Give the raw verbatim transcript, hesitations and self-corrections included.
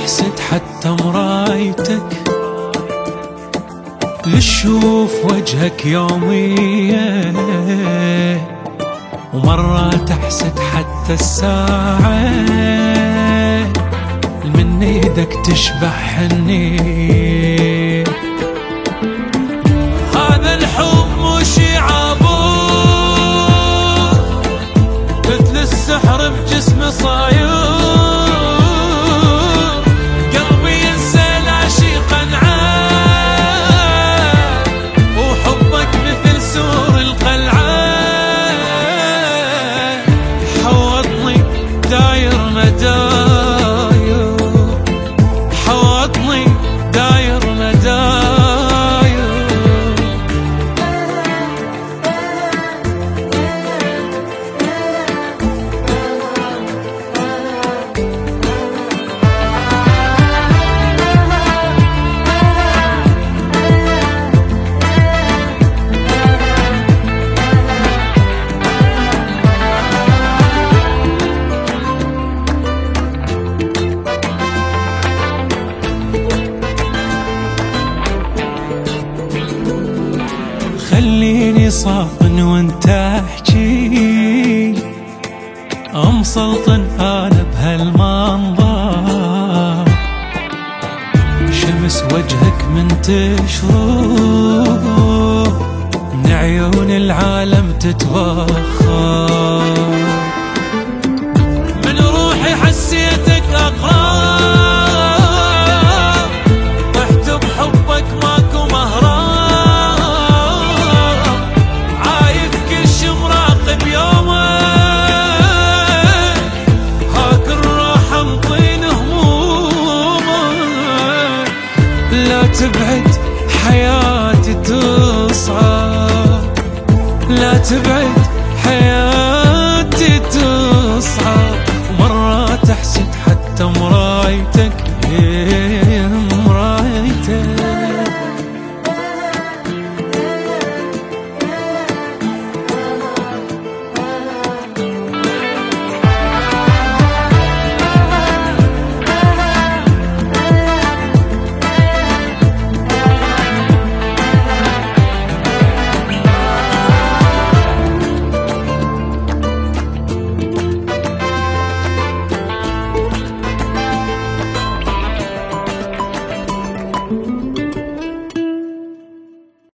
تحسد حتى مرايتك لتشوف وجهك يوميا، ومرة تحسد حتى الساعة من ايدك تشبه حنية. هذا الحب مش عبور مثل السحر بجسم صاير، قلبي ينسى العشيق انعام، وحبك مثل سور القلعة حوطني داير مداير، حوطني داير مداير. خليني صافن وانت احجي، امسلطن انا بهالمنظر، شمس وجهك من تشرق من عيون العالم تتبخر، من روحي حسيتك اقرب، طحت بحبك ماكو مهرب، لا تبعد حياتي تصعب، لا تبعد حياتي تصعب، مرة تحسد حتى مرايتك